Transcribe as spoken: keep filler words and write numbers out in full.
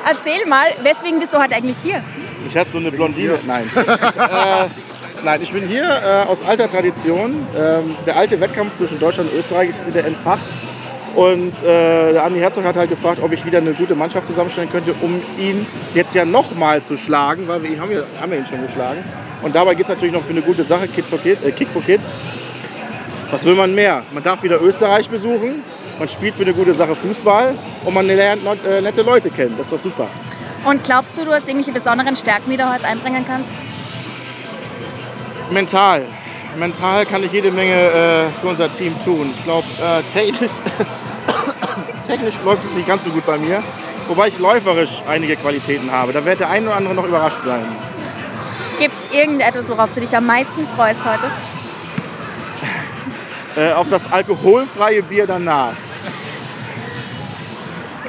Erzähl mal, weswegen bist du heute eigentlich hier? Ich hatte so eine Blondine. Nein. äh, nein, ich bin hier äh, aus alter Tradition. Ähm, der alte Wettkampf zwischen Deutschland und Österreich ist wieder entfacht. Und äh, der Andi Herzog hat halt gefragt, ob ich wieder eine gute Mannschaft zusammenstellen könnte, um ihn jetzt ja nochmal zu schlagen, weil wir ihn haben, ja, haben wir ihn schon geschlagen. Und dabei geht es natürlich noch für eine gute Sache, Kid for Kid, äh, Kick for Kids. Was will man mehr? Man darf wieder Österreich besuchen, man spielt für eine gute Sache Fußball und man lernt äh, nette Leute kennen. Das ist doch super. Und glaubst du, du hast irgendwelche besonderen Stärken, die du heute einbringen kannst? Mental. Mental kann ich jede Menge äh, für unser Team tun. Ich glaube, äh, technisch, technisch läuft es nicht ganz so gut bei mir. Wobei ich läuferisch einige Qualitäten habe. Da wird der eine oder andere noch überrascht sein. Gibt es irgendetwas, worauf du dich am meisten freust heute? Äh, auf das alkoholfreie Bier danach.